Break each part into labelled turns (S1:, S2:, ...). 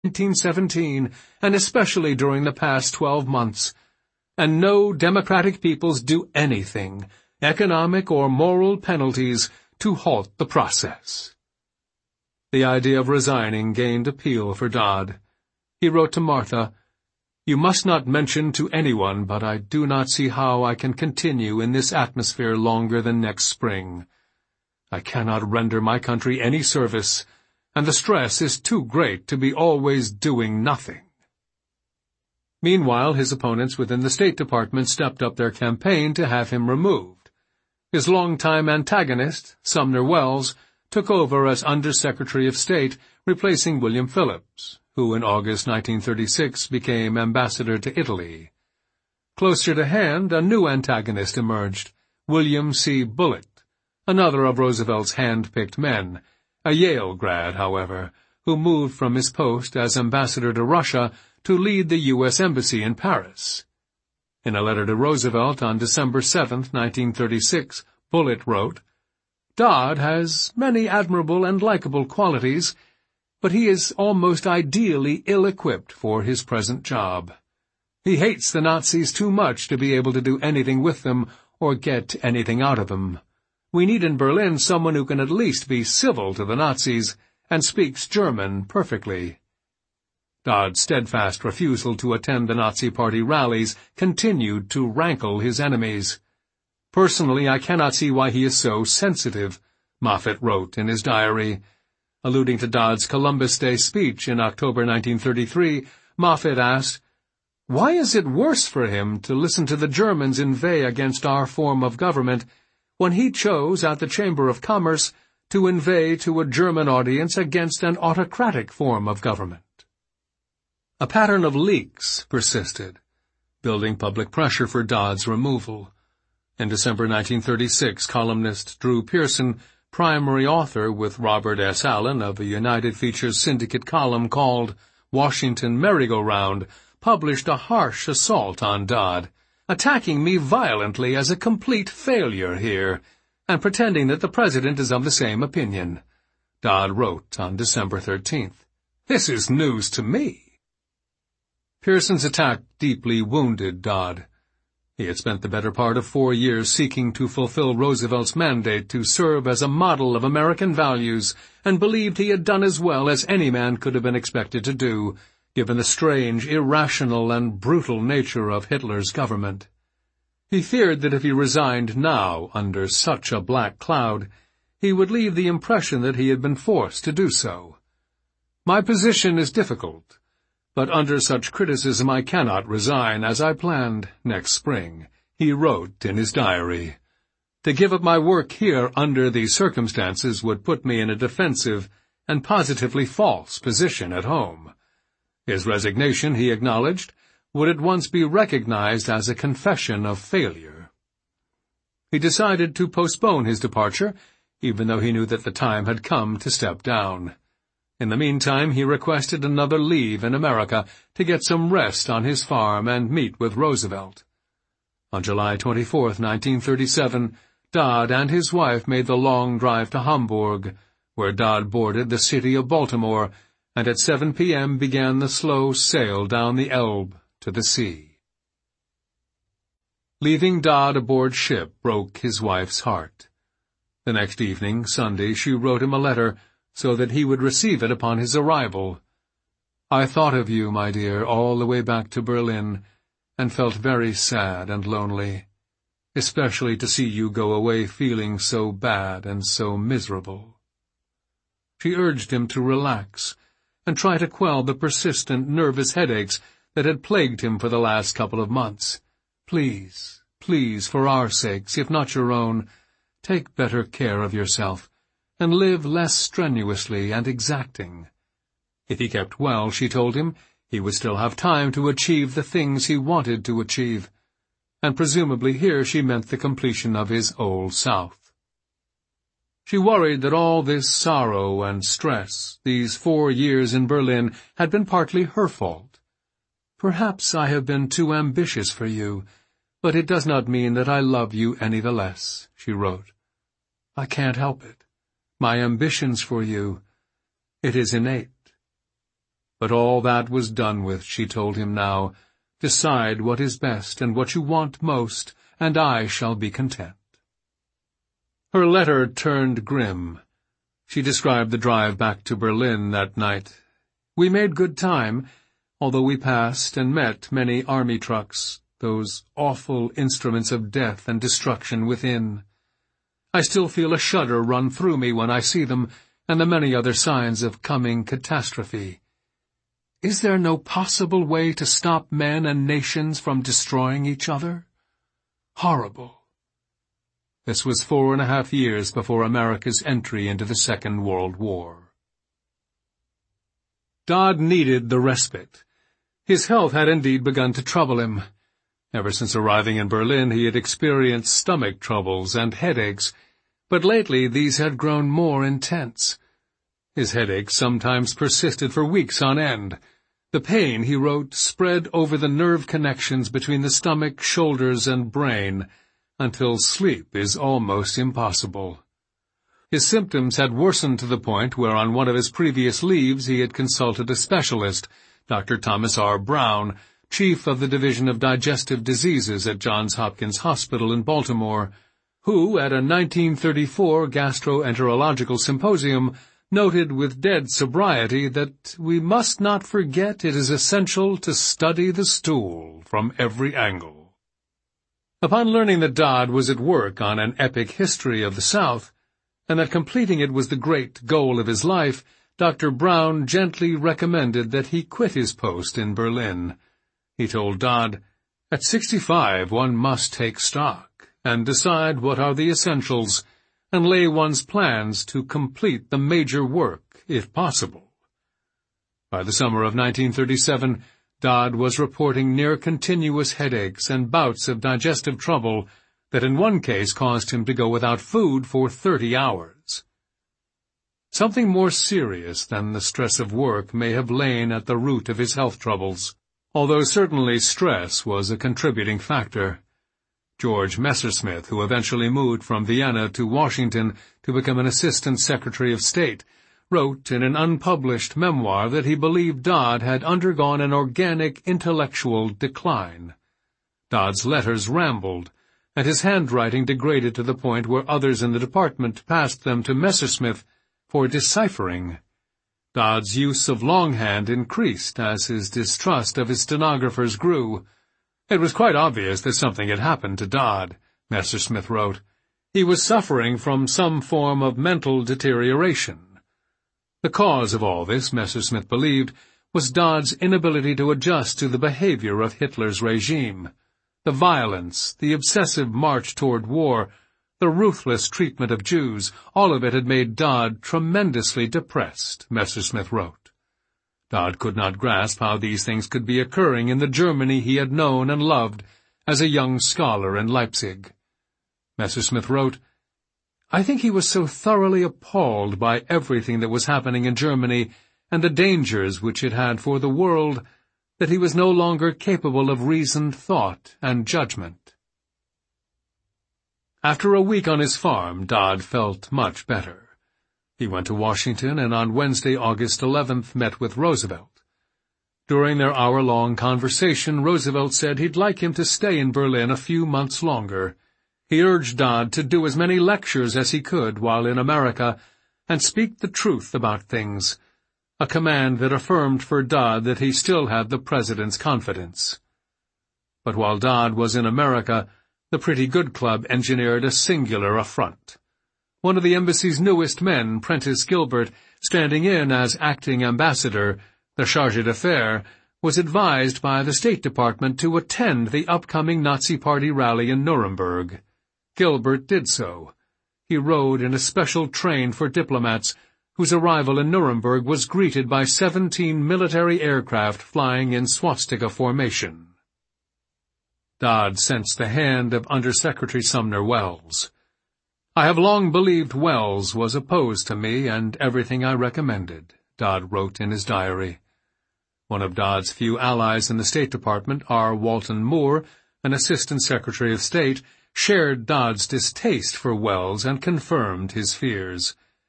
S1: 1917, and especially during the past 12 months. And no democratic peoples do anything, economic or moral penalties, to halt the process. The idea of resigning gained appeal for Dodd. He wrote to Martha, "You must not mention to anyone, but I do not see how I can continue in this atmosphere longer than next spring. I cannot render my country any service, and the stress is too great to be always doing nothing." Meanwhile, his opponents within the State Department stepped up their campaign to have him removed. His longtime antagonist, Sumner Welles, took over as Under-Secretary of State, replacing William Phillips, who in August 1936 became ambassador to Italy. Closer to hand, a new antagonist emerged, William C. Bullitt, another of Roosevelt's hand-picked men, a Yale grad, however, who moved from his post as ambassador to Russia to lead the U.S. Embassy in Paris. In a letter to Roosevelt on December 7, 1936, Bullitt wrote, "Dodd has many admirable and likable qualities, but he is almost ideally ill-equipped for his present job. He hates the Nazis too much to be able to do anything with them or get anything out of them. We need in Berlin someone who can at least be civil to the Nazis and speaks German perfectly." Dodd's steadfast refusal to attend the Nazi Party rallies continued to rankle his enemies. "Personally, I cannot see why he is so sensitive," Moffett wrote in his diary. Alluding to Dodd's Columbus Day speech in October 1933, Moffett asked, "Why is it worse for him to listen to the Germans inveigh against our form of government when he chose at the Chamber of Commerce to inveigh to a German audience against an autocratic form of government?" A pattern of leaks persisted, building public pressure for Dodd's removal. In December 1936, columnist Drew Pearson, primary author with Robert S. Allen of a United Features Syndicate column called Washington Merry-Go-Round, published a harsh assault on Dodd, attacking me violently as a complete failure here, and pretending that the President is of the same opinion. Dodd wrote on December 13th, "This is news to me." Pearson's attack deeply wounded Dodd. He had spent the better part of 4 years seeking to fulfill Roosevelt's mandate to serve as a model of American values, and believed he had done as well as any man could have been expected to do, given the strange, irrational, and brutal nature of Hitler's government. He feared that if he resigned now under such a black cloud, he would leave the impression that he had been forced to do so. "My position is difficult, but under such criticism I cannot resign as I planned next spring," he wrote in his diary. "To give up my work here under these circumstances would put me in a defensive and positively false position at home." His resignation, he acknowledged, would at once be recognized as a confession of failure. He decided to postpone his departure, even though he knew that the time had come to step down. In the meantime, he requested another leave in America to get some rest on his farm and meet with Roosevelt. On July 24, 1937, Dodd and his wife made the long drive to Hamburg, where Dodd boarded the city of Baltimore, and at 7 p.m. began the slow sail down the Elbe to the sea. Leaving Dodd aboard ship broke his wife's heart. The next evening, Sunday, she wrote him a letter so that he would receive it upon his arrival. "I thought of you, my dear, all the way back to Berlin, and felt very sad and lonely, especially to see you go away feeling so bad and so miserable." She urged him to relax and try to quell the persistent nervous headaches that had plagued him for the last couple of months. "Please, please, for our sakes, if not your own, take better care of yourself, and live less strenuously and exacting." If he kept well, she told him, he would still have time to achieve the things he wanted to achieve, and presumably here she meant the completion of his Old South. She worried that all this sorrow and stress, these 4 years in Berlin, had been partly her fault. "Perhaps I have been too ambitious for you, but it does not mean that I love you any the less," she wrote. "I can't help it. My ambitions for you, it is innate." But all that was done with, she told him now. Decide what is best and what you want most, and I shall be content. Her letter turned grim. She described the drive back to Berlin that night. We made good time, although we passed and met many army trucks, those awful instruments of death and destruction within. I still feel a shudder run through me when I see them, and the many other signs of coming catastrophe. Is there no possible way to stop men and nations from destroying each other? Horrible. This was 4.5 years before America's entry into the Second World War. Dodd needed the respite. His health had indeed begun to trouble him. Ever since arriving in Berlin, he had experienced stomach troubles and headaches, but lately these had grown more intense. His headaches sometimes persisted for weeks on end. The pain, he wrote, spread over the nerve connections between the stomach, shoulders, and brain, until sleep is almost impossible. His symptoms had worsened to the point where on one of his previous leaves he had consulted a specialist, Dr. Thomas R. Brown, chief of the Division of Digestive Diseases at Johns Hopkins Hospital in Baltimore, who, at a 1934 gastroenterological symposium, noted with dead sobriety that we must not forget it is essential to study the stool from every angle. Upon learning that Dodd was at work on an epic history of the South, and that completing it was the great goal of his life, Dr. Brown gently recommended that he quit his post in Berlin. He told Dodd, "At 65 one must take stock, and decide what are the essentials, and lay one's plans to complete the major work, if possible." By the summer of 1937, Dodd was reporting near-continuous headaches and bouts of digestive trouble that in one case caused him to go without food for 30 hours. Something more serious than the stress of work may have lain at the root of his health troubles, although certainly stress was a contributing factor. George Messersmith, who eventually moved from Vienna to Washington to become an Assistant Secretary of State, wrote in an unpublished memoir that he believed Dodd had undergone an organic intellectual decline. Dodd's letters rambled, and his handwriting degraded to the point where others in the department passed them to Messersmith for deciphering. Dodd's use of longhand increased as his distrust of his stenographers grew. It was quite obvious that something had happened to Dodd, Messersmith wrote. He was suffering from some form of mental deterioration. The cause of all this, Messersmith believed, was Dodd's inability to adjust to the behavior of Hitler's regime. The violence, the obsessive march toward war, the ruthless treatment of Jews, all of it had made Dodd tremendously depressed, Messersmith wrote. Dodd could not grasp how these things could be occurring in the Germany he had known and loved as a young scholar in Leipzig. Messersmith wrote, "I think he was so thoroughly appalled by everything that was happening in Germany and the dangers which it had for the world that he was no longer capable of reasoned thought and judgment." After a week on his farm, Dodd felt much better. He went to Washington and on Wednesday, August 11th, met with Roosevelt. During their hour-long conversation, Roosevelt said he'd like him to stay in Berlin a few months longer. He urged Dodd to do as many lectures as he could while in America and speak the truth about things, a command that affirmed for Dodd that he still had the President's confidence. But while Dodd was in America, the Pretty Good Club engineered a singular affront. One of the embassy's newest men, Prentice Gilbert, standing in as acting ambassador, the chargé d'affaires, was advised by the State Department to attend the upcoming Nazi Party rally in Nuremberg. Gilbert did so. He rode in a special train for diplomats, whose arrival in Nuremberg was greeted by 17 military aircraft flying in swastika formation. Dodd sensed the hand of Undersecretary Sumner Welles. "I have long believed Welles was opposed to me and everything I recommended," Dodd wrote in his diary. One of Dodd's few allies in the State Department, R. Walton Moore, an Assistant Secretary of State, shared Dodd's distaste for Welles and confirmed his fears.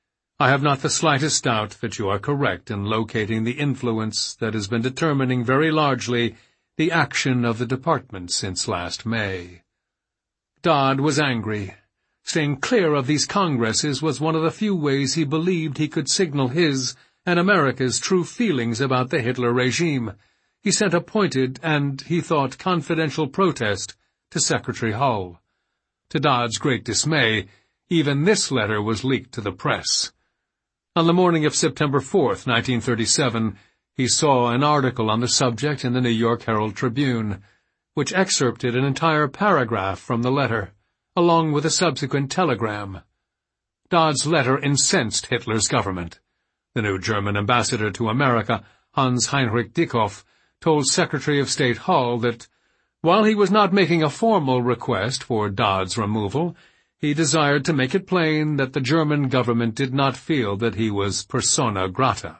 S1: I have not the slightest doubt that you are correct in locating the influence that has been determining very largely the action of the department since last May. Dodd was angry. Staying clear of these congresses was one of the few ways he believed he could signal his and America's true feelings about the Hitler regime. He sent a pointed and, he thought, confidential protest to Secretary Hull. To Dodd's great dismay, even this letter was leaked to the press. On the morning of September 4th, 1937, he saw an article on the subject in the New York Herald Tribune, which excerpted an entire paragraph from the letter, along with a subsequent telegram. Dodd's letter incensed Hitler's government. The new German ambassador to America, Hans-Heinrich Dickhoff, told Secretary of State Hull that, while he was not making a formal request for Dodd's removal, he desired to make it plain that the German government did not feel that he was persona grata.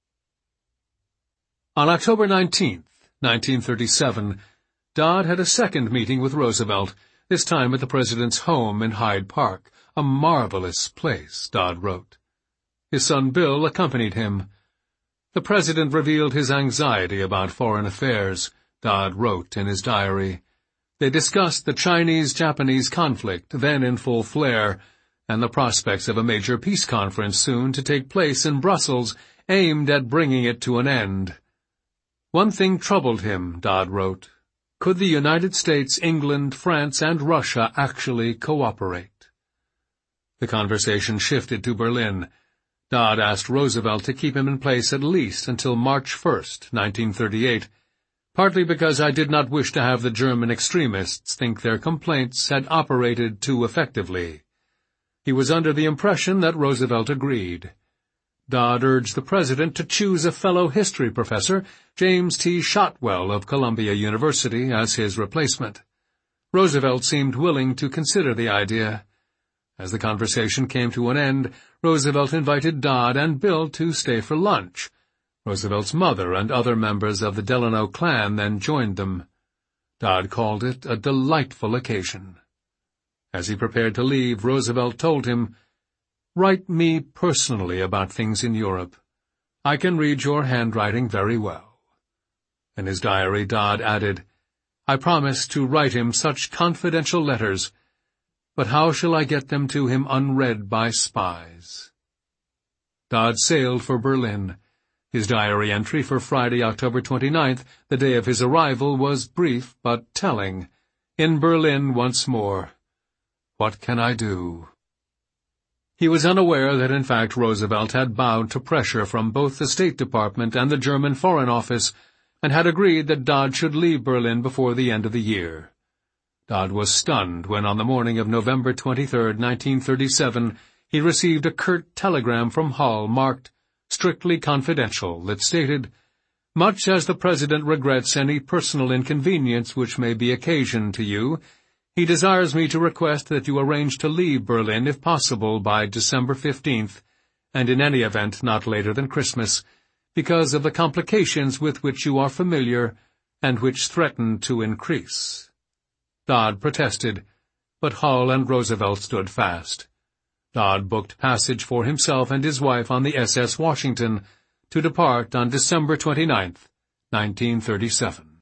S1: On October 19, 1937, Dodd had a second meeting with Roosevelt, this time at the president's home in Hyde Park, a marvelous place, Dodd wrote. His son Bill accompanied him. The president revealed his anxiety about foreign affairs, Dodd wrote in his diary. They discussed the Chinese-Japanese conflict, then in full flare, and the prospects of a major peace conference soon to take place in Brussels, aimed at bringing it to an end. One thing troubled him, Dodd wrote. Could the United States, England, France, and Russia actually cooperate? The conversation shifted to Berlin. Dodd asked Roosevelt to keep him in place at least until March 1st, 1938, partly because I did not wish to have the German extremists think their complaints had operated too effectively. He was under the impression that Roosevelt agreed. Dodd urged the president to choose a fellow history professor, James T. Shotwell of Columbia University, as his replacement. Roosevelt seemed willing to consider the idea. As the conversation came to an end, Roosevelt invited Dodd and Bill to stay for lunch. Roosevelt's mother and other members of the Delano clan then joined them. Dodd called it a delightful occasion. As he prepared to leave, Roosevelt told him, "Write me personally about things in Europe. I can read your handwriting very well." In his diary, Dodd added, "I promise to write him such confidential letters, but how shall I get them to him unread by spies?" Dodd sailed for Berlin. His diary entry for Friday, October 29th, the day of his arrival, was brief but telling. In Berlin once more. What can I do? He was unaware that in fact Roosevelt had bowed to pressure from both the State Department and the German Foreign Office, and had agreed that Dodd should leave Berlin before the end of the year. Dodd was stunned when on the morning of November 23, 1937, he received a curt telegram from Hull marked "Strictly Confidential" that stated, "Much as the President regrets any personal inconvenience which may be occasioned to you, he desires me to request that you arrange to leave Berlin if possible by December 15th, and in any event not later than Christmas, because of the complications with which you are familiar and which threaten to increase." Dodd protested, but Hull and Roosevelt stood fast. Dodd booked passage for himself and his wife on the SS Washington to depart on December 29th, 1937.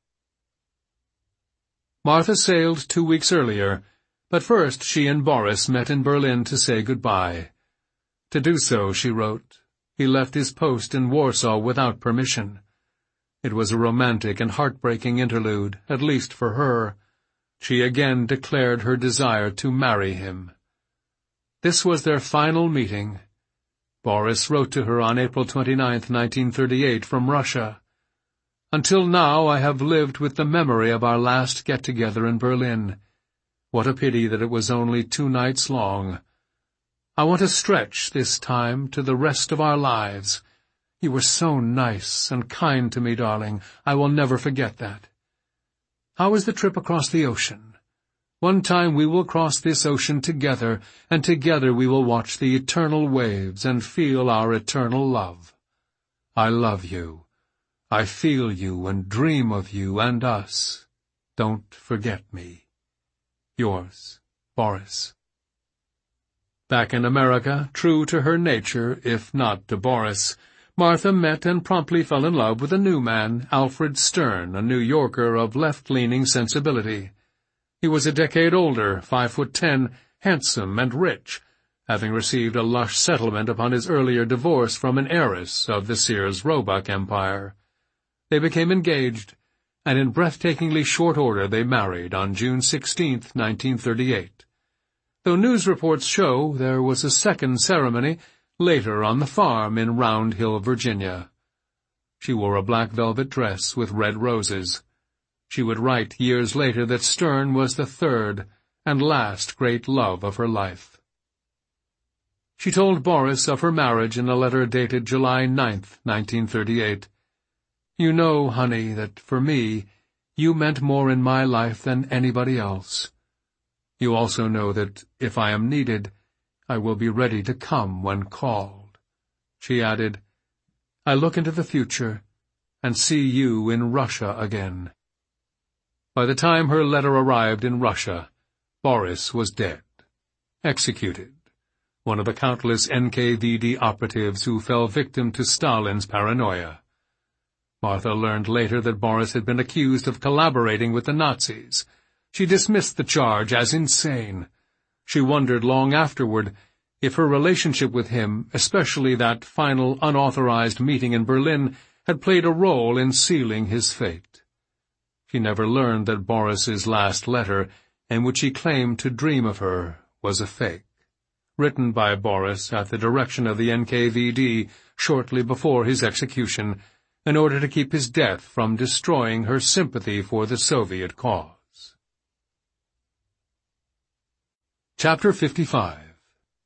S1: Martha sailed 2 weeks earlier, but first she and Boris met in Berlin to say goodbye. To do so, she wrote, he left his post in Warsaw without permission. It was a romantic and heartbreaking interlude, at least for her. She again declared her desire to marry him. This was their final meeting. Boris wrote to her on April 29, 1938, from Russia. "Until now I have lived with the memory of our last get-together in Berlin. What a pity that it was only 2 nights long. I want to stretch this time to the rest of our lives. You were so nice and kind to me, darling. I will never forget that. How is the trip across the ocean? One time we will cross this ocean together, and together we will watch the eternal waves and feel our eternal love. I love you. I feel you and dream of you and us. Don't forget me. Yours, Boris." Back in America, true to her nature, if not to Boris, Martha met and promptly fell in love with a new man, Alfred Stern, a New Yorker of left-leaning sensibility. He was a decade older, 5'10", handsome and rich, having received a lush settlement upon his earlier divorce from an heiress of the Sears Roebuck empire. They became engaged, and in breathtakingly short order they married on June 16, 1938. Though news reports show there was a second ceremony later on the farm in Round Hill, Virginia. She wore a black velvet dress with red roses. She would write years later that Stern was the third and last great love of her life. She told Boris of her marriage in a letter dated July 9, 1938. "You know, honey, that for me, you meant more in my life than anybody else. You also know that, if I am needed, I will be ready to come when called." She added, "I look into the future and see you in Russia again." By the time her letter arrived in Russia, Boris was dead, executed, one of the countless NKVD operatives who fell victim to Stalin's paranoia. Martha learned later that Boris had been accused of collaborating with the Nazis. She dismissed the charge as insane. She wondered long afterward if her relationship with him, especially that final unauthorized meeting in Berlin, had played a role in sealing his fate. She never learned that Boris's last letter, in which he claimed to dream of her, was a fake, written by Boris at the direction of the NKVD shortly before his execution, in order to keep his death from destroying her sympathy for the Soviet cause. Chapter 55.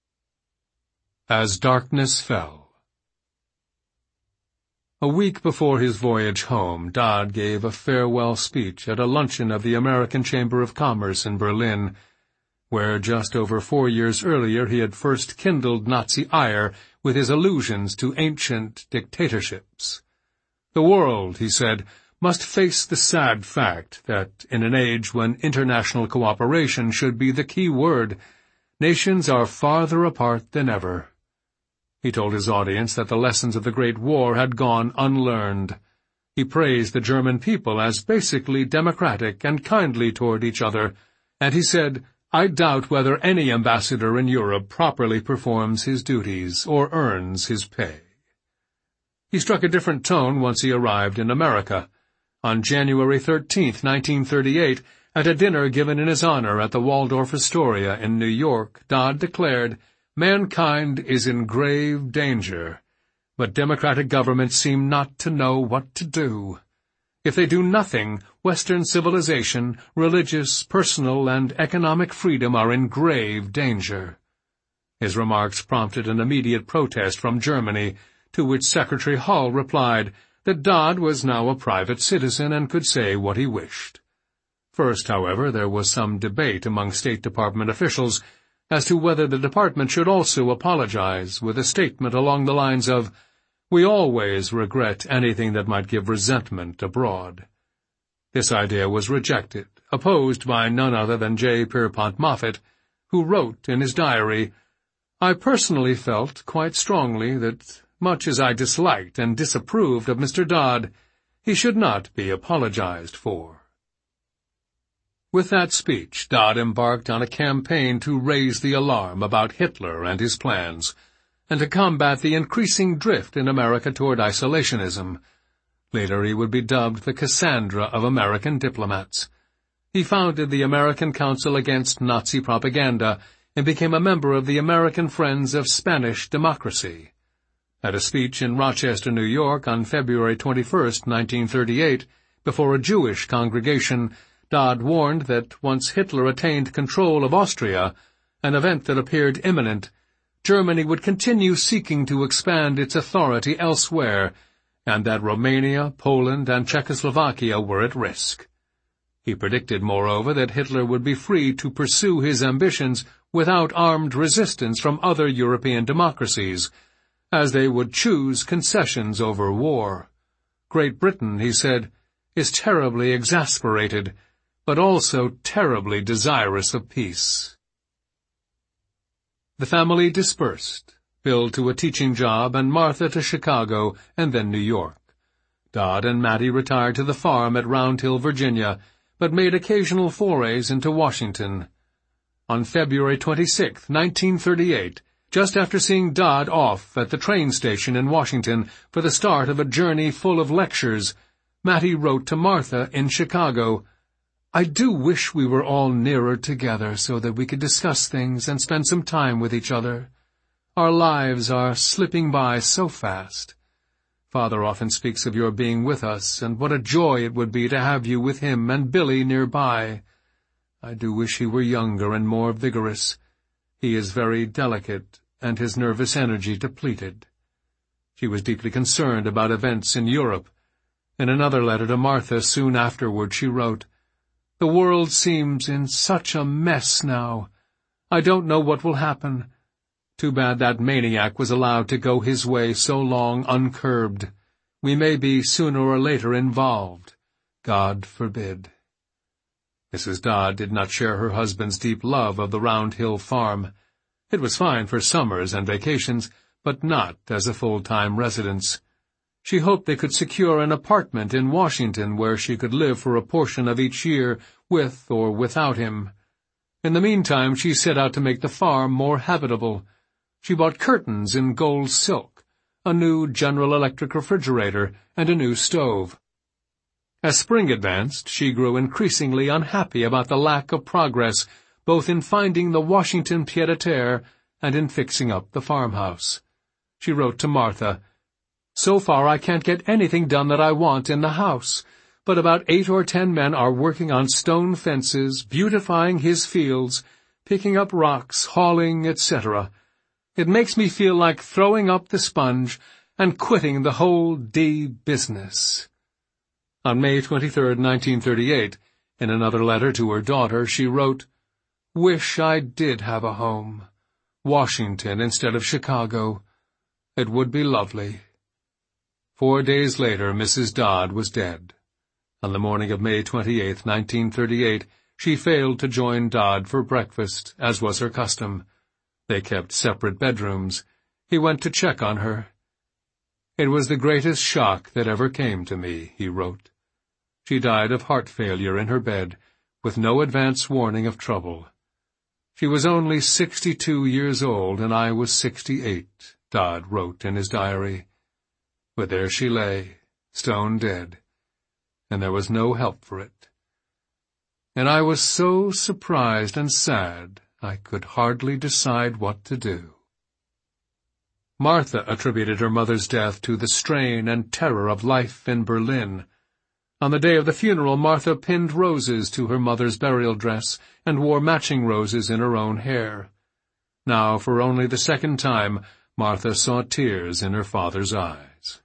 S1: As Darkness Fell. A week before his voyage home, Dodd gave a farewell speech at a luncheon of the American Chamber of Commerce in Berlin, where just over 4 years earlier he had first kindled Nazi ire with his allusions to ancient dictatorships. The world, he said, must face the sad fact that, in an age when international cooperation should be the key word, nations are farther apart than ever. He told his audience that the lessons of the Great War had gone unlearned. He praised the German people as basically democratic and kindly toward each other, and he said, "I doubt whether any ambassador in Europe properly performs his duties or earns his pay." He struck a different tone once he arrived in America. On January 13, 1938, at a dinner given in his honor at the Waldorf Astoria in New York, Dodd declared, "Mankind is in grave danger, but democratic governments seem not to know what to do. If they do nothing, Western civilization, religious, personal, and economic freedom are in grave danger." His remarks prompted an immediate protest from Germany, to which Secretary Hull replied that Dodd was now a private citizen and could say what he wished. First, however, there was some debate among State Department officials as to whether the department should also apologize with a statement along the lines of, "We always regret anything that might give resentment abroad." This idea was rejected, opposed by none other than J. Pierpont Moffat, who wrote in his diary, "I personally felt quite strongly that, much as I disliked and disapproved of Mr. Dodd, he should not be apologized for." With that speech, Dodd embarked on a campaign to raise the alarm about Hitler and his plans, and to combat the increasing drift in America toward isolationism. Later he would be dubbed the Cassandra of American diplomats. He founded the American Council Against Nazi Propaganda and became a member of the American Friends of Spanish Democracy. At a speech in Rochester, New York, on February 21, 1938, before a Jewish congregation, Dodd warned that once Hitler attained control of Austria, an event that appeared imminent, Germany would continue seeking to expand its authority elsewhere, and that Romania, Poland, and Czechoslovakia were at risk. He predicted, moreover, that Hitler would be free to pursue his ambitions without armed resistance from other European democracies, as they would choose concessions over war. Great Britain, he said, is terribly exasperated, but also terribly desirous of peace. The family dispersed, Bill to a teaching job and Martha to Chicago and then New York. Dodd and Mattie retired to the farm at Round Hill, Virginia, but made occasional forays into Washington. On February 26, 1938, just after seeing Dodd off at the train station in Washington for the start of a journey full of lectures, Mattie wrote to Martha in Chicago, "I do wish we were all nearer together so that we could discuss things and spend some time with each other. Our lives are slipping by so fast. Father often speaks of your being with us, and what a joy it would be to have you with him and Billy nearby. I do wish he were younger and more vigorous. He is very delicate, and his nervous energy depleted." She was deeply concerned about events in Europe. In another letter to Martha soon afterward she wrote, "The world seems in such a mess now. I don't know what will happen. Too bad that maniac was allowed to go his way so long uncurbed. We may be sooner or later involved. God forbid." Mrs. Dodd did not share her husband's deep love of the Round Hill farm. It was fine for summers and vacations, but not as a full-time residence. She hoped they could secure an apartment in Washington where she could live for a portion of each year with or without him. In the meantime, she set out to make the farm more habitable. She bought curtains in gold silk, a new General Electric refrigerator, and a new stove. As spring advanced, she grew increasingly unhappy about the lack of progress, both in finding the Washington pied-à-terre and in fixing up the farmhouse. She wrote to Martha, "So far I can't get anything done that I want in the house, but about 8 or 10 men are working on stone fences, beautifying his fields, picking up rocks, hauling, etc. It makes me feel like throwing up the sponge and quitting the whole business." On May 23, 1938, in another letter to her daughter, she wrote, "Wish I did have a home. Washington instead of Chicago. It would be lovely." 4 days later, Mrs. Dodd was dead. On the morning of May 28, 1938, she failed to join Dodd for breakfast, as was her custom. They kept separate bedrooms. He went to check on her. "It was the greatest shock that ever came to me," he wrote. She died of heart failure in her bed, with no advance warning of trouble. She was only 62 years old, and I was 68, Dodd wrote in his diary. But there she lay, stone dead, and there was no help for it. And I was so surprised and sad, I could hardly decide what to do. Martha attributed her mother's death to the strain and terror of life in Berlin. On the day of the funeral, Martha pinned roses to her mother's burial dress and wore matching roses in her own hair. Now, for only the second time, Martha saw tears in her father's eyes.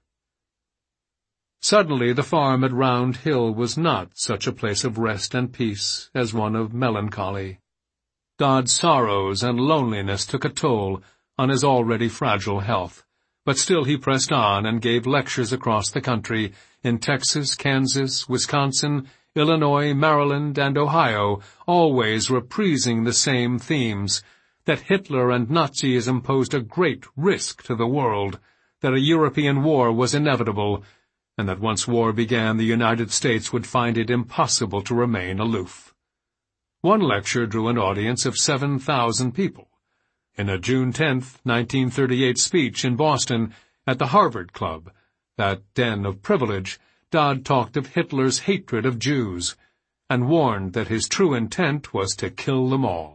S1: Suddenly, the farm at Round Hill was not such a place of rest and peace as one of melancholy. Dodd's sorrows and loneliness took a toll on his already fragile health, but still he pressed on and gave lectures across the country, in Texas, Kansas, Wisconsin, Illinois, Maryland, and Ohio, always reprising the same themes, that Hitler and Nazism posed a great risk to the world, that a European war was inevitable, and that once war began the United States would find it impossible to remain aloof. One lecture drew an audience of 7,000 people. In a June 10, 1938 speech in Boston at the Harvard Club, that den of privilege, Dodd talked of Hitler's hatred of Jews, and warned that his true intent was to kill them all.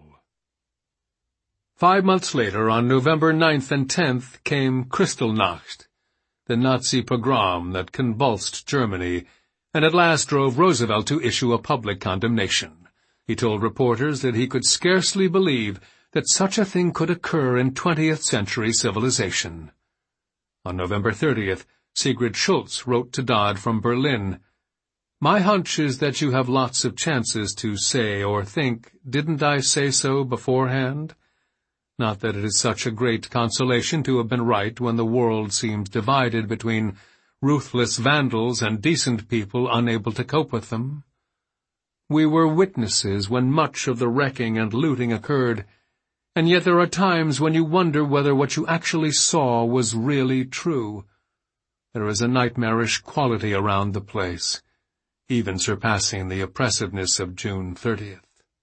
S1: 5 months later, on November 9th and 10th, came Kristallnacht, the Nazi pogrom that convulsed Germany, and at last drove Roosevelt to issue a public condemnation. He told reporters that he could scarcely believe that such a thing could occur in 20th-century civilization. On November 30th, Sigrid Schultz wrote to Dodd from Berlin, "My hunch is that you have lots of chances to say or think, 'Didn't I say so beforehand?' Not that it is such a great consolation to have been right when the world seems divided between ruthless vandals and decent people unable to cope with them. We were witnesses when much of the wrecking and looting occurred, and yet there are times when you wonder whether what you actually saw was really true. There is a nightmarish quality around the place, even surpassing the oppressiveness of June 30th.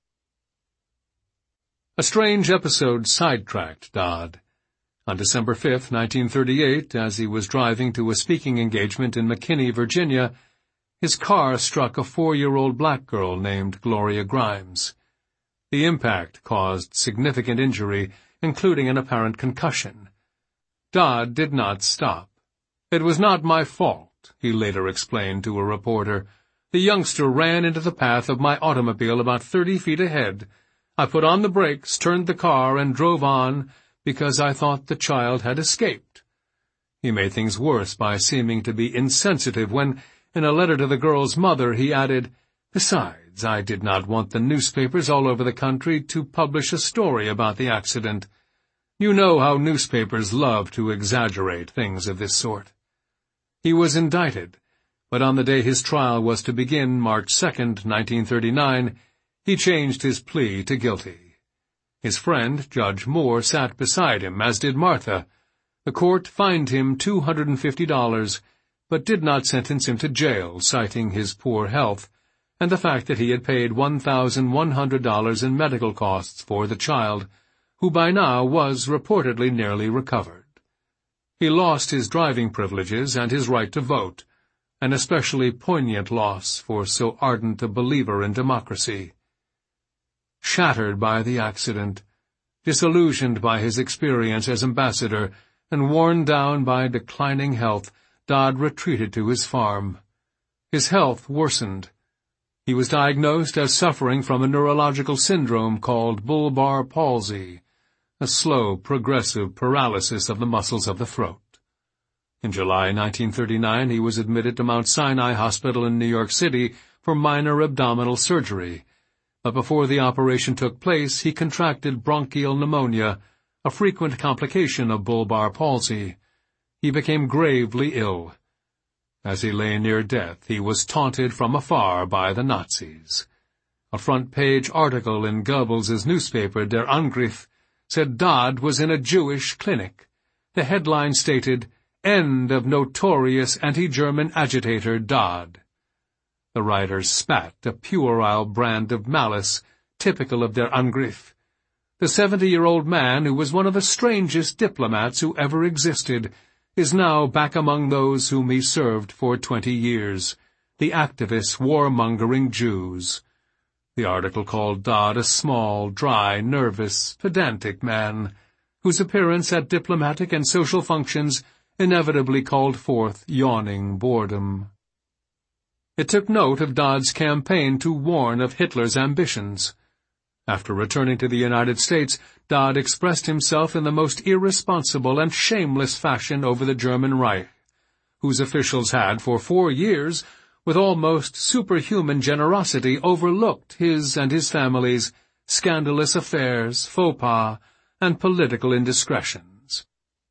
S1: A strange episode sidetracked Dodd. On December 5, 1938, as he was driving to a speaking engagement in McKinney, Virginia, his car struck a 4-year-old black girl named Gloria Grimes. The impact caused significant injury, including an apparent concussion. Dodd did not stop. "It was not my fault," he later explained to a reporter. "The youngster ran into the path of my automobile about 30 feet ahead. I put on the brakes, turned the car, and drove on because I thought the child had escaped." He made things worse by seeming to be insensitive when, in a letter to the girl's mother, he added, "Besides, I did not want the newspapers all over the country to publish a story about the accident. You know how newspapers love to exaggerate things of this sort." He was indicted, but on the day his trial was to begin, March 2, 1939, he changed his plea to guilty. His friend, Judge Moore, sat beside him, as did Martha. The court fined him $250, but did not sentence him to jail, citing his poor health and the fact that he had paid $1,100 in medical costs for the child, who by now was reportedly nearly recovered. He lost his driving privileges and his right to vote, an especially poignant loss for so ardent a believer in democracy. Shattered by the accident, disillusioned by his experience as ambassador, and worn down by declining health, Dodd retreated to his farm. His health worsened. He was diagnosed as suffering from a neurological syndrome called bulbar palsy, a slow, progressive paralysis of the muscles of the throat. In July 1939, he was admitted to Mount Sinai Hospital in New York City for minor abdominal surgery, but before the operation took place, he contracted bronchial pneumonia, a frequent complication of bulbar palsy. He became gravely ill. As he lay near death, he was taunted from afar by the Nazis. A front-page article in Goebbels' newspaper, Der Angriff, said Dodd was in a Jewish clinic. The headline stated, "End of notorious anti-German agitator Dodd." The writers spat a puerile brand of malice, typical of Der Angriff. The 70-year-old man, who was one of the strangest diplomats who ever existed, is now back among those whom he served for 20 years, the activist warmongering Jews. The article called Dodd a small, dry, nervous, pedantic man, whose appearance at diplomatic and social functions inevitably called forth yawning boredom. It took note of Dodd's campaign to warn of Hitler's ambitions. After returning to the United States, Dodd expressed himself in the most irresponsible and shameless fashion over the German Reich, whose officials had, for 4 years, with almost superhuman generosity, overlooked his and his family's scandalous affairs, faux pas, and political indiscretions.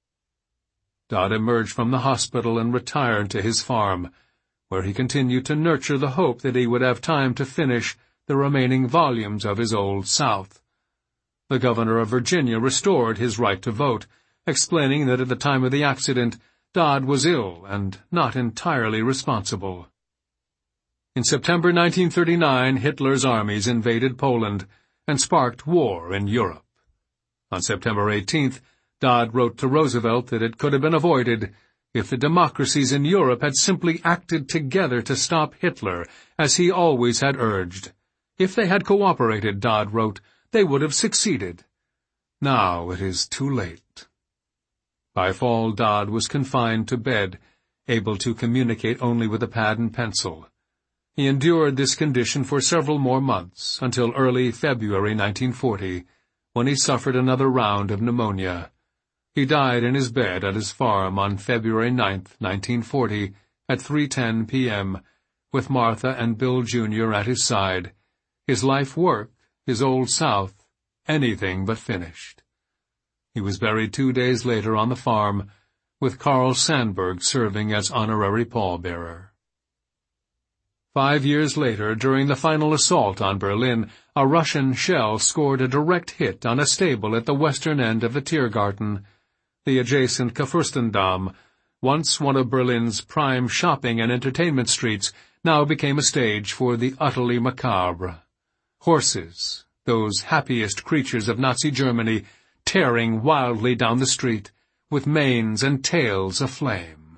S1: Dodd emerged from the hospital and retired to his farm, where he continued to nurture the hope that he would have time to finish the remaining volumes of his Old South. The governor of Virginia restored his right to vote, explaining that at the time of the accident, Dodd was ill and not entirely responsible. In September 1939, Hitler's armies invaded Poland and sparked war in Europe. On September 18th, Dodd wrote to Roosevelt that it could have been avoided if the democracies in Europe had simply acted together to stop Hitler, as he always had urged. If they had cooperated, Dodd wrote, they would have succeeded. Now it is too late. By fall, Dodd was confined to bed, able to communicate only with a pad and pencil. He endured this condition for several more months, until early February 1940, when he suffered another round of pneumonia. He died in his bed at his farm on February 9, 1940, at 3:10 p.m., with Martha and Bill Jr. at his side, his life work, his Old South, anything but finished. He was buried 2 days later on the farm, with Carl Sandburg serving as honorary pallbearer. 5 years later, during the final assault on Berlin, a Russian shell scored a direct hit on a stable at the western end of the Tiergarten. The adjacent Kurfürstendamm, once one of Berlin's prime shopping and entertainment streets, now became a stage for the utterly macabre. Horses, those happiest creatures of Nazi Germany, tearing wildly down the street, with manes and tails aflame.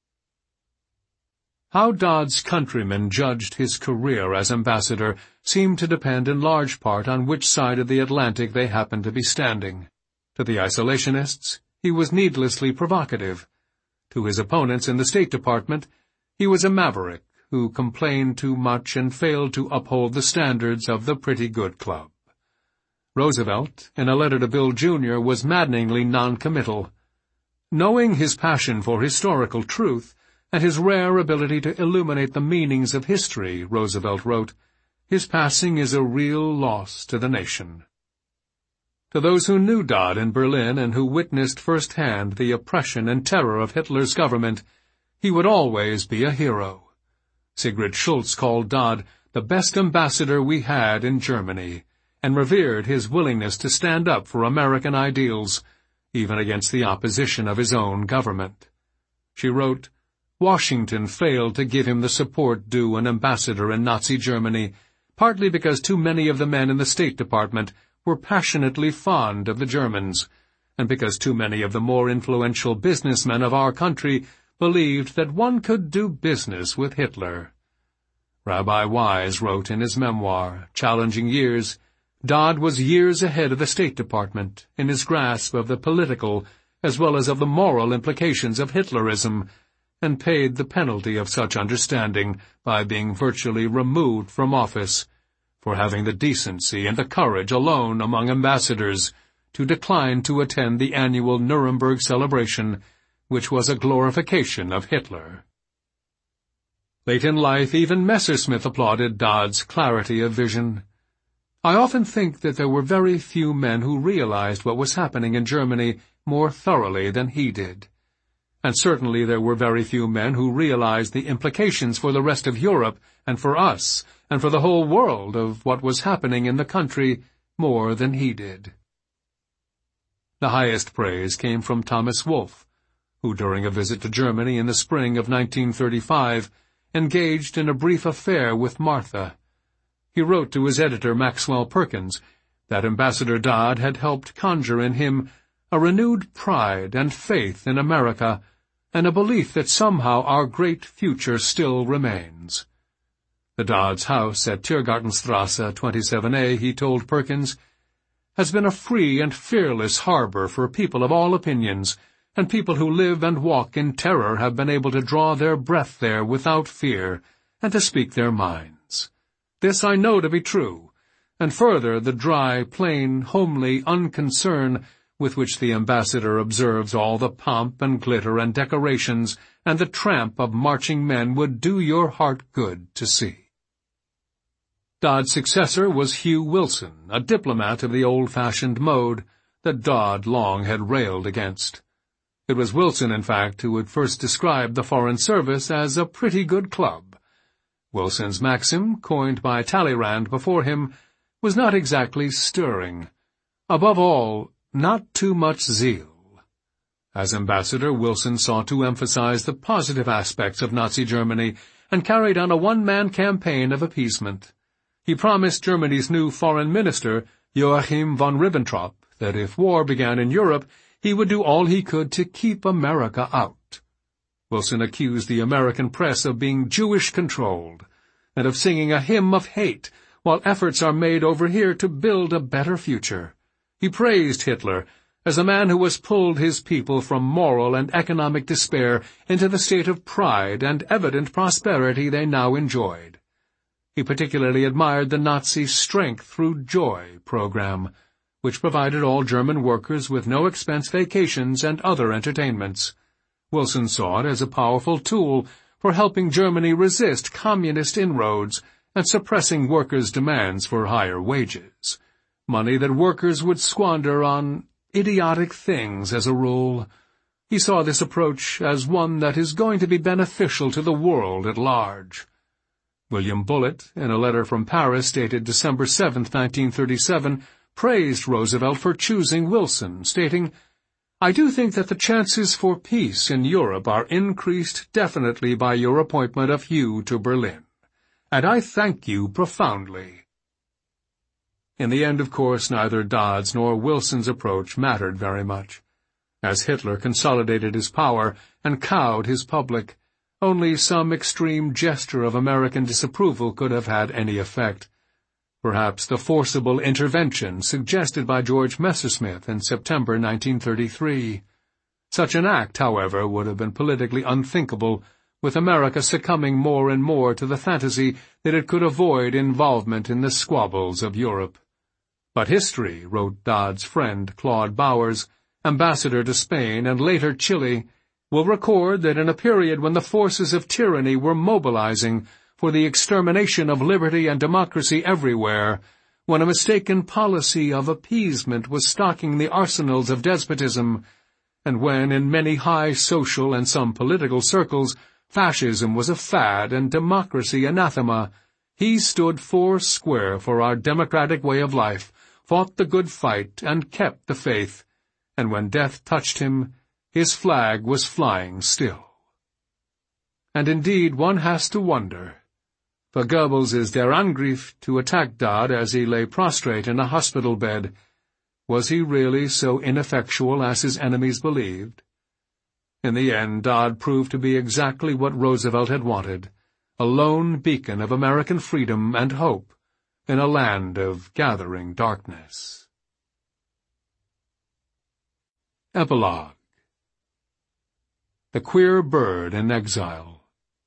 S1: How Dodd's countrymen judged his career as ambassador seemed to depend in large part on which side of the Atlantic they happened to be standing. To the isolationists, he was needlessly provocative. To his opponents in the State Department, he was a maverick who complained too much and failed to uphold the standards of the Pretty Good Club. Roosevelt, in a letter to Bill Jr., was maddeningly non-committal. Knowing his passion for historical truth and his rare ability to illuminate the meanings of history, Roosevelt wrote, his passing is a real loss to the nation. To those who knew Dodd in Berlin and who witnessed firsthand the oppression and terror of Hitler's government, he would always be a hero. Sigrid Schultz called Dodd the best ambassador we had in Germany, and revered his willingness to stand up for American ideals, even against the opposition of his own government. She wrote, Washington failed to give him the support due an ambassador in Nazi Germany, partly because too many of the men in the State Department were passionately fond of the Germans, and because too many of the more influential businessmen of our country believed that one could do business with Hitler. Rabbi Wise wrote in his memoir, Challenging Years, Dodd was years ahead of the State Department in his grasp of the political as well as of the moral implications of Hitlerism, and paid the penalty of such understanding by being virtually removed from office, for having the decency and the courage alone among ambassadors to decline to attend the annual Nuremberg celebration, which was a glorification of Hitler. Late in life, even Messerschmitt applauded Dodd's clarity of vision. I often think that there were very few men who realized what was happening in Germany more thoroughly than he did. And certainly there were very few men who realized the implications for the rest of Europe and for us and for the whole world of what was happening in the country more than he did. The highest praise came from Thomas Wolfe, who during a visit to Germany in the spring of 1935 engaged in a brief affair with Martha. He wrote to his editor Maxwell Perkins that Ambassador Dodd had helped conjure in him a renewed pride and faith in America, and a belief that somehow our great future still remains. The Dodds' house at Tiergartenstrasse 27A, he told Perkins, has been a free and fearless harbor for people of all opinions, and people who live and walk in terror have been able to draw their breath there without fear, and to speak their minds. This I know to be true, and further the dry, plain, homely unconcern with which the ambassador observes all the pomp and glitter and decorations and the tramp of marching men would do your heart good to see. Dodd's successor was Hugh Wilson, a diplomat of the old-fashioned mode that Dodd long had railed against. It was Wilson, in fact, who had first described the Foreign Service as a pretty good club. Wilson's maxim, coined by Talleyrand before him, was not exactly stirring. Above all, not too much zeal. As ambassador, Wilson sought to emphasize the positive aspects of Nazi Germany and carried on a one-man campaign of appeasement. He promised Germany's new foreign minister, Joachim von Ribbentrop, that if war began in Europe, he would do all he could to keep America out. Wilson accused the American press of being Jewish-controlled and of singing a hymn of hate, while efforts are made over here to build a better future. He praised Hitler as a man who has pulled his people from moral and economic despair into the state of pride and evident prosperity they now enjoyed. He particularly admired the Nazi Strength Through Joy program, which provided all German workers with no-expense vacations and other entertainments. Wilson saw it as a powerful tool for helping Germany resist communist inroads and suppressing workers' demands for higher wages. Money that workers would squander on idiotic things as a rule. He saw this approach as one that is going to be beneficial to the world at large. William Bullitt, in a letter from Paris dated December 7, 1937, praised Roosevelt for choosing Wilson, stating, "I do think that the chances for peace in Europe are increased definitely by your appointment of Hugh to Berlin, and I thank you profoundly." In the end, of course, neither Dodd's nor Wilson's approach mattered very much. As Hitler consolidated his power and cowed his public, only some extreme gesture of American disapproval could have had any effect. Perhaps the forcible intervention suggested by George Messersmith in September 1933. Such an act, however, would have been politically unthinkable, with America succumbing more and more to the fantasy that it could avoid involvement in the squabbles of Europe. But history, wrote Dodd's friend Claude Bowers, ambassador to Spain and later Chile, will record that in a period when the forces of tyranny were mobilizing for the extermination of liberty and democracy everywhere, when a mistaken policy of appeasement was stocking the arsenals of despotism, and when in many high social and some political circles fascism was a fad and democracy anathema, he stood foursquare for our democratic way of life, fought the good fight, and kept the faith, and when death touched him, his flag was flying still. And indeed one has to wonder, for Goebbels' Der Angriff to attack Dodd as he lay prostrate in a hospital bed, was he really so ineffectual as his enemies believed? In the end, Dodd proved to be exactly what Roosevelt had wanted, a lone beacon of American freedom and hope in a land of gathering darkness. Epilogue. The Queer Bird in Exile.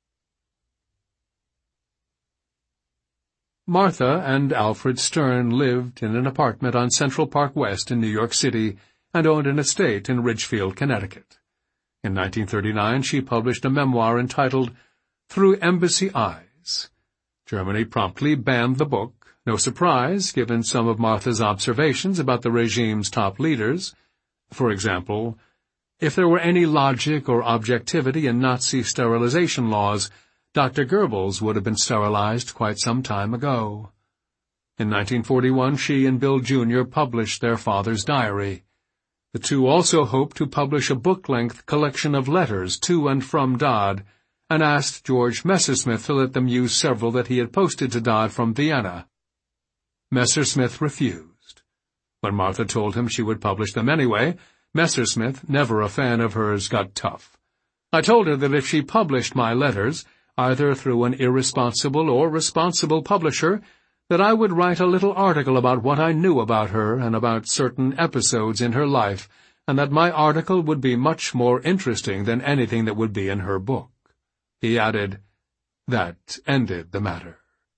S1: Martha and Alfred Stern lived in an apartment on Central Park West in New York City and owned an estate in Ridgefield, Connecticut. In 1939, she published a memoir entitled Through Embassy Eyes. Germany promptly banned the book, no surprise given some of Martha's observations about the regime's top leaders. For example, if there were any logic or objectivity in Nazi sterilization laws, Dr. Goebbels would have been sterilized quite some time ago. In 1941, she and Bill Jr. published their father's diary. The two also hoped to publish a book-length collection of letters to and from Dodd, and asked George Messersmith to let them use several that he had posted to Dodd from Vienna. Messersmith refused. When Martha told him she would publish them anyway, Messersmith, never a fan of hers, got tough. "I told her that if she published my letters, either through an irresponsible or responsible publisher, that I would write a little article about what I knew about her and about certain episodes in her life, and that my article would be much more interesting than anything that would be in her book." He added, "That ended the matter."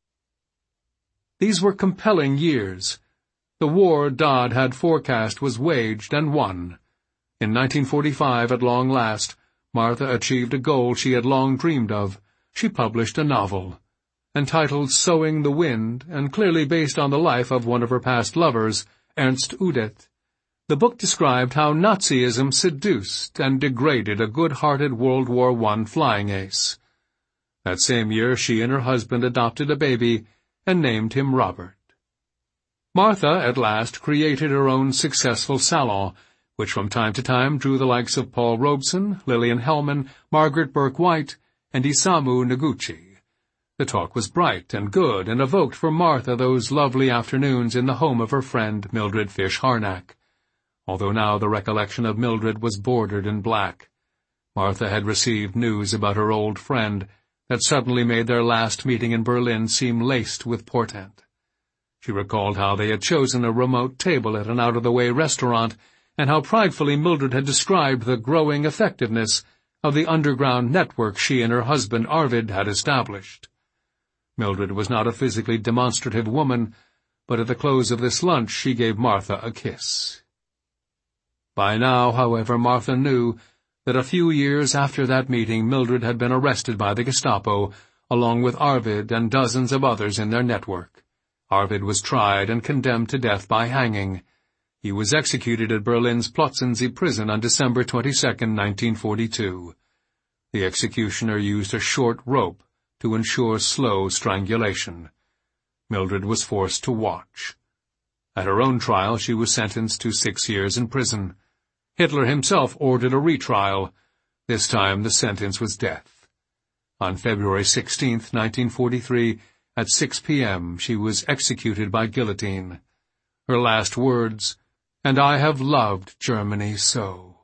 S1: These were compelling years. The war Dodd had forecast was waged and won. In 1945, at long last, Martha achieved a goal she had long dreamed of. She published a novel, entitled Sowing the Wind, and clearly based on the life of one of her past lovers, Ernst Udet. The book described how Nazism seduced and degraded a good-hearted World War I flying ace. That same year, she and her husband adopted a baby and named him Robert. Martha, at last, created her own successful salon, which from time to time drew the likes of Paul Robeson, Lillian Hellman, Margaret Burke-White, and Isamu Noguchi. The talk was bright and good and evoked for Martha those lovely afternoons in the home of her friend Mildred Fish Harnack. Although now the recollection of Mildred was bordered in black, Martha had received news about her old friend that suddenly made their last meeting in Berlin seem laced with portent. She recalled how they had chosen a remote table at an out-of-the-way restaurant, and how pridefully Mildred had described the growing effectiveness of the underground network she and her husband Arvid had established. Mildred was not a physically demonstrative woman, but at the close of this lunch she gave Martha a kiss. By now, however, Martha knew that a few years after that meeting Mildred had been arrested by the Gestapo, along with Arvid and dozens of others in their network. Arvid was tried and condemned to death by hanging. He was executed at Berlin's Plötzensee prison on December 22, 1942. The executioner used a short rope to ensure slow strangulation. Mildred was forced to watch. At her own trial, she was sentenced to 6 years in prison. Hitler himself ordered a retrial. This time the sentence was death. On February 16, 1943, at 6 p.m., she was executed by guillotine. Her last words, "And I have loved Germany so."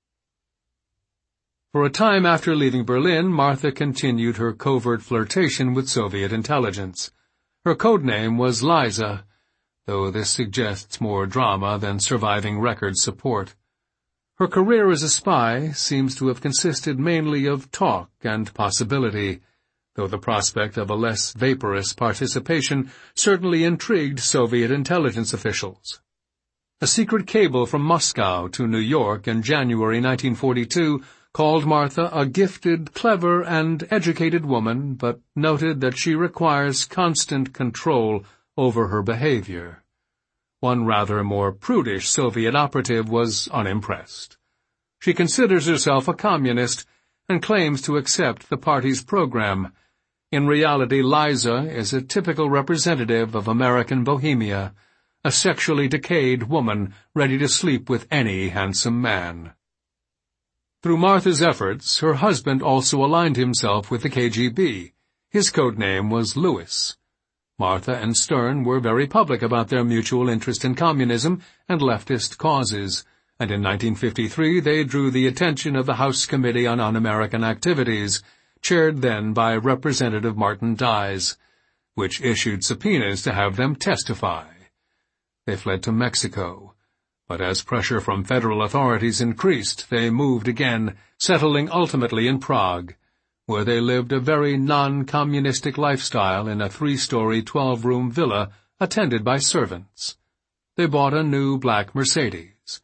S1: For a time after leaving Berlin, Martha continued her covert flirtation with Soviet intelligence. Her code name was Liza, though this suggests more drama than surviving record support. Her career as a spy seems to have consisted mainly of talk and possibility, though the prospect of a less vaporous participation certainly intrigued Soviet intelligence officials. A secret cable from Moscow to New York in January 1942 called Martha a gifted, clever, and educated woman, but noted that she requires constant control over her behavior. One rather more prudish Soviet operative was unimpressed. She considers herself a communist and claims to accept the party's program. In reality, Liza is a typical representative of American bohemia, a sexually decayed woman ready to sleep with any handsome man. Through Martha's efforts, her husband also aligned himself with the KGB. His code name was Louis. Martha and Stern were very public about their mutual interest in communism and leftist causes, and in 1953 they drew the attention of the House Committee on Un-American Activities, chaired then by Representative Martin Dies, which issued subpoenas to have them testify. They fled to Mexico, but as pressure from federal authorities increased, they moved again, settling ultimately in Prague, where they lived a very non-communistic lifestyle in a 3-story, 12-room villa attended by servants. They bought a new black Mercedes.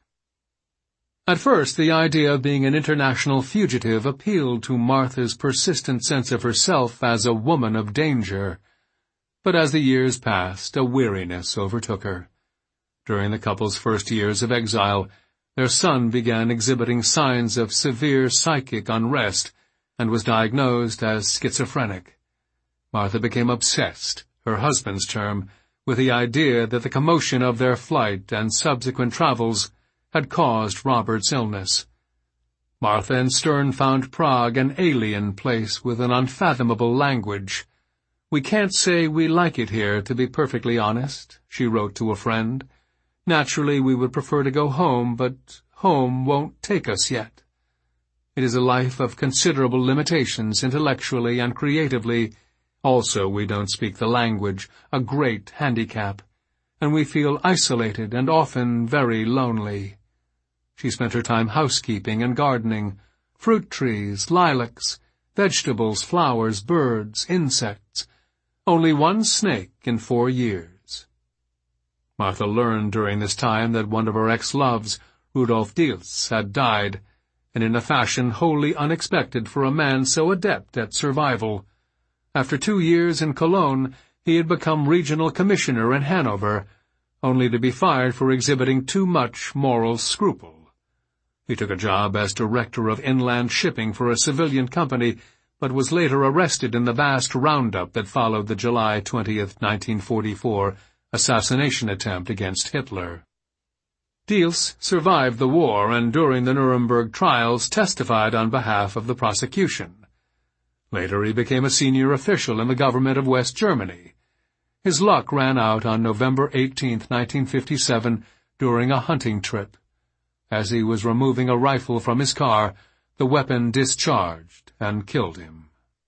S1: At first, the idea of being an international fugitive appealed to Martha's persistent sense of herself as a woman of danger. But as the years passed, a weariness overtook her. During the couple's first years of exile, their son began exhibiting signs of severe psychic unrest and was diagnosed as schizophrenic. Martha became obsessed, her husband's term, with the idea that the commotion of their flight and subsequent travels had caused Robert's illness. Martha and Stern found Prague an alien place with an unfathomable language. "We can't say we like it here, to be perfectly honest," she wrote to a friend. "Naturally, we would prefer to go home, but home won't take us yet. It is a life of considerable limitations intellectually and creatively. Also, we don't speak the language, a great handicap, and we feel isolated and often very lonely." She spent her time housekeeping and gardening, fruit trees, lilacs, vegetables, flowers, birds, insects. Only one snake in 4 years. Martha learned during this time that one of her ex-loves, Rudolf Diels, had died, and in a fashion wholly unexpected for a man so adept at survival. After 2 years in Cologne, he had become regional commissioner in Hanover, only to be fired for exhibiting too much moral scruple. He took a job as director of inland shipping for a civilian company, but was later arrested in the vast roundup that followed the July 20th, 1944, assassination attempt against Hitler. Diels survived the war and during the Nuremberg trials testified on behalf of the prosecution. Later he became a senior official in the government of West Germany. His luck ran out on November 18, 1957, during a hunting trip. As he was removing a rifle from his car, the weapon discharged and killed him.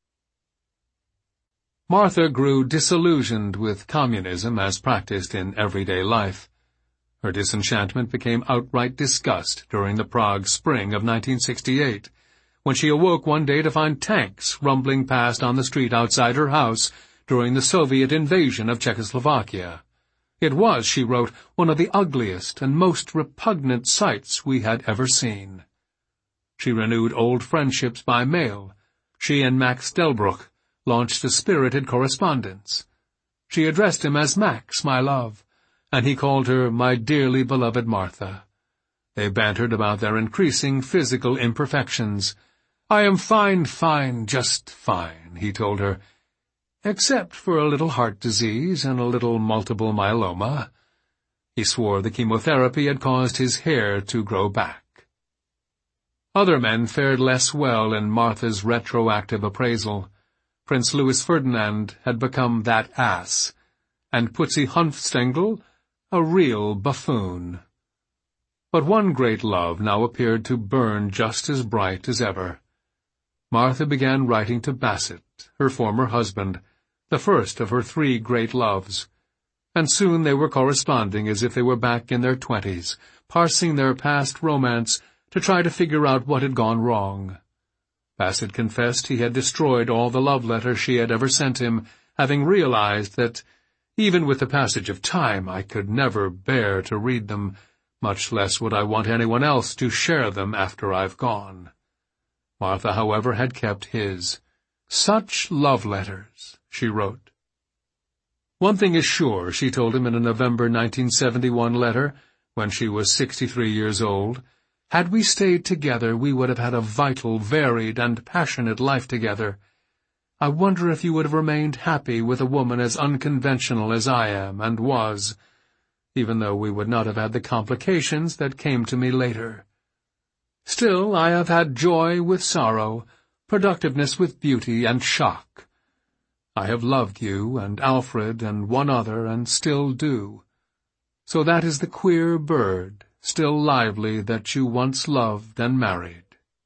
S1: Martha grew disillusioned with communism as practiced in everyday life. Her disenchantment became outright disgust during the Prague spring of 1968, when she awoke one day to find tanks rumbling past on the street outside her house during the Soviet invasion of Czechoslovakia. It was, she wrote, one of the ugliest and most repugnant sights we had ever seen. She renewed old friendships by mail. She and Max Delbruck launched a spirited correspondence. She addressed him as Max, my love, and he called her my dearly beloved Martha. They bantered about their increasing physical imperfections. "I am fine, just fine," he told her, except for a little heart disease and a little multiple myeloma. He swore the chemotherapy had caused his hair to grow back. Other men fared less well in Martha's retroactive appraisal. Prince Louis Ferdinand had become that ass, and Putzzy Hunftstengel a real buffoon. But one great love now appeared to burn just as bright as ever. Martha began writing to Bassett, her former husband, the first of her 3 great loves, and soon they were corresponding as if they were back in their 20s, parsing their past romance to try to figure out what had gone wrong. Bassett confessed he had destroyed all the love letters she had ever sent him, having realized that, even with the passage of time, I could never bear to read them, much less would I want anyone else to share them after I've gone. Martha, however, had kept his. "Such love letters," she wrote. "One thing is sure," she told him in a November 1971 letter, when she was 63 years old, "had we stayed together, we would have had a vital, varied, and passionate life together. I wonder if you would have remained happy with a woman as unconventional as I am and was, even though we would not have had the complications that came to me later. Still, I have had joy with sorrow, productiveness with beauty, and shock. I have loved you and Alfred and one other, and still do. So that is the queer bird, still lively, that you once loved and married."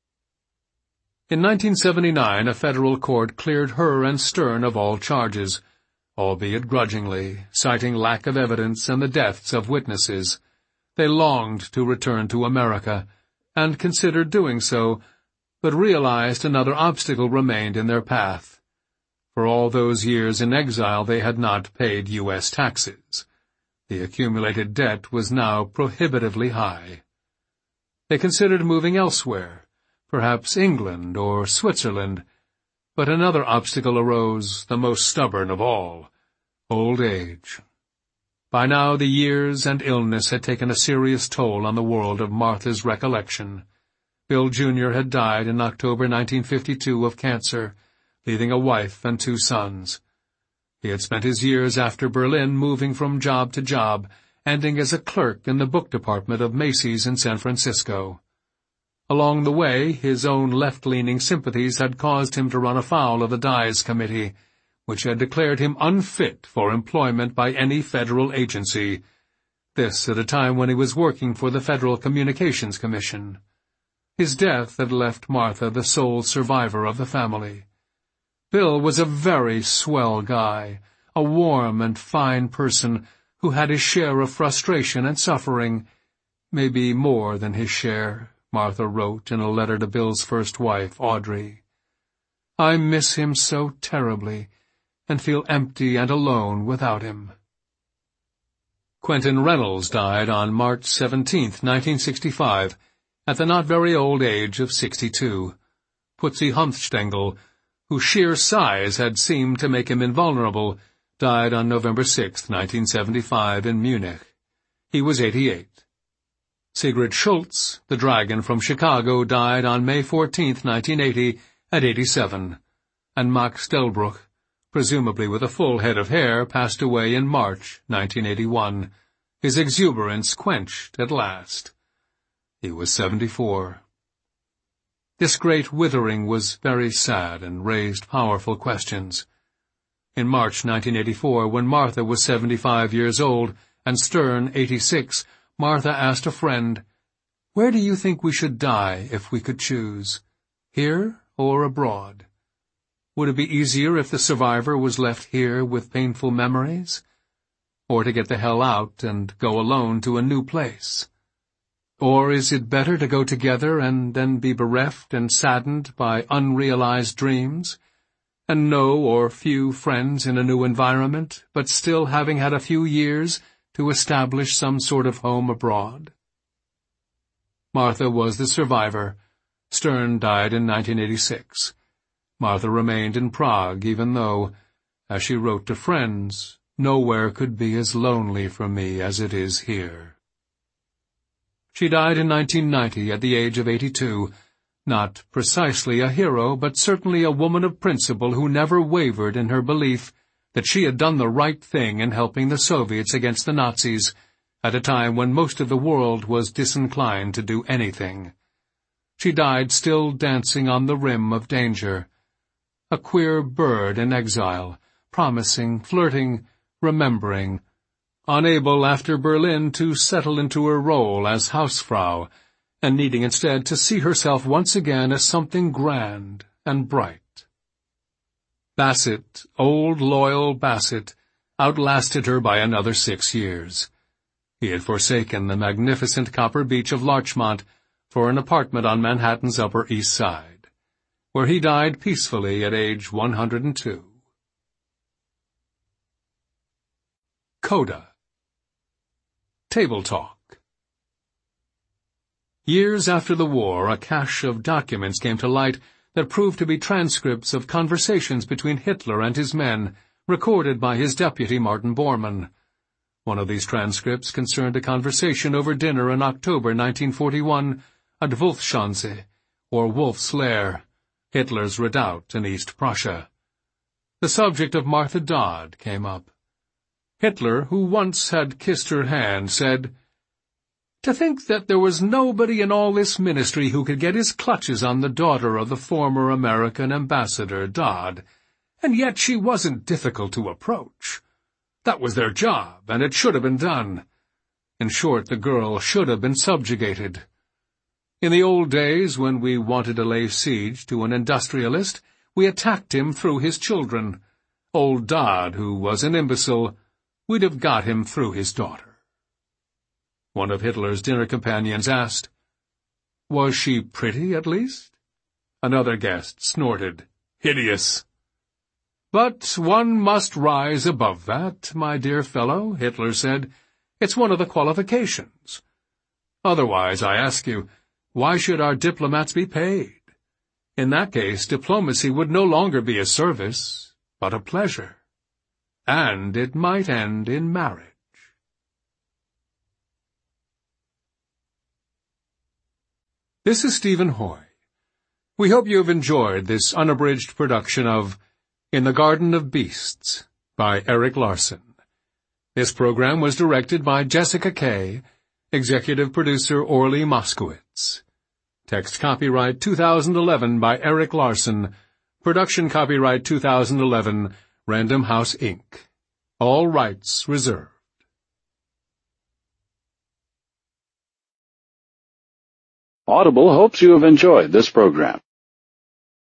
S1: In 1979, a federal court cleared her and Stern of all charges, albeit grudgingly, citing lack of evidence and the deaths of witnesses. They longed to return to America, and considered doing so, but realized another obstacle remained in their path. For all those years in exile they had not paid U.S. taxes. The accumulated debt was now prohibitively high. They considered moving elsewhere, perhaps England or Switzerland, but another obstacle arose, the most stubborn of all: old age. By now the years and illness had taken a serious toll on the world of Martha's recollection. Bill Jr. had died in October 1952 of cancer, leaving a wife and 2 sons. He had spent his years after Berlin moving from job to job, ending as a clerk in the book department of Macy's in San Francisco. Along the way, his own left-leaning sympathies had caused him to run afoul of the Dies Committee, which had declared him unfit for employment by any federal agency, this at a time when he was working for the Federal Communications Commission. His death had left Martha the sole survivor of the family. Bill was a very swell guy, a warm and fine person who had his share of frustration and suffering, maybe more than his share, Martha wrote in a letter to Bill's first wife, Audrey. "I miss him so terribly, and feel empty and alone without him." Quentin Reynolds died on March 17, 1965, at the not very old age of 62. Putzzy Hunftstengel, whose sheer size had seemed to make him invulnerable, died on November 6, 1975, in Munich. He was 88. Sigrid Schultz, the dragon from Chicago, died on May 14, 1980, at 87, and Max Delbruck, presumably with a full head of hair, passed away in March 1981, his exuberance quenched at last. He was 74. This great withering was very sad and raised powerful questions. In March 1984, when Martha was 75 years old and Stern 86, Martha asked a friend, "Where do you think we should die if we could choose? Here or abroad? Would it be easier if the survivor was left here with painful memories? Or to get the hell out and go alone to a new place? Or is it better to go together and then be bereft and saddened by unrealized dreams, and no or few friends in a new environment, but still having had a few years to establish some sort of home abroad?" Martha was the survivor. Stern died in 1986. Martha remained in Prague, even though, as she wrote to friends, "Nowhere could be as lonely for me as it is here." She died in 1990 at the age of 82, Not precisely a hero, but certainly a woman of principle who never wavered in her belief that she had done the right thing in helping the Soviets against the Nazis at a time when most of the world was disinclined to do anything. She died still dancing on the rim of danger, a queer bird in exile, promising, flirting, remembering, unable after Berlin to settle into her role as Hausfrau, and needing instead to see herself once again as something grand and bright. Bassett, old loyal Bassett, outlasted her by another 6 years. He had forsaken the magnificent copper beach of Larchmont for an apartment on Manhattan's Upper East Side, where he died peacefully at age 102. Coda. Table Talk. Years after the war, a cache of documents came to light that proved to be transcripts of conversations between Hitler and his men, recorded by his deputy Martin Bormann. One of these transcripts concerned a conversation over dinner in October 1941 at Wolfschanze, or Wolf's Lair, Hitler's redoubt in East Prussia. The subject of Martha Dodd came up. Hitler, who once had kissed her hand, said, "To think that there was nobody in all this ministry who could get his clutches on the daughter of the former American ambassador, Dodd, and yet she wasn't difficult to approach. That was their job, and it should have been done. In short, the girl should have been subjugated. In the old days, when we wanted to lay siege to an industrialist, we attacked him through his children. Old Dodd, who was an imbecile, we'd have got him through his daughter." One of Hitler's dinner companions asked, "Was she pretty, at least?" Another guest snorted, "Hideous." "But one must rise above that, my dear fellow," Hitler said. "It's one of the qualifications. Otherwise, I ask you, why should our diplomats be paid? In that case, diplomacy would no longer be a service, but a pleasure. And it might end in marriage." This is Stephen Hoy. We hope you have enjoyed this unabridged production of In the Garden of Beasts by Erik Larson. This program was directed by Jessica Kay, executive producer Orly Moskowitz. Text copyright 2011 by Erik Larson. Production copyright 2011, Random House, Inc. All rights reserved.
S2: Audible hopes you have enjoyed this program.